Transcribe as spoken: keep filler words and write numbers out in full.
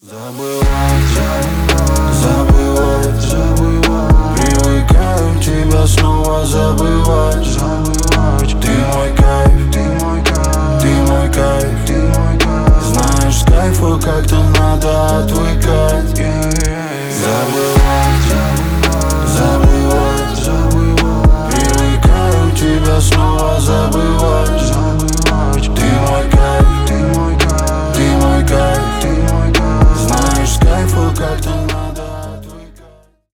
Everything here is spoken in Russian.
Забывать, забывать, забывать. Привыкаю тебя снова забывать. Забывать. Ты мой кайф, ты мой кайф, ты мой кайф, ты мой кайф. Знаешь, с кайфа как-то надо отвыкать.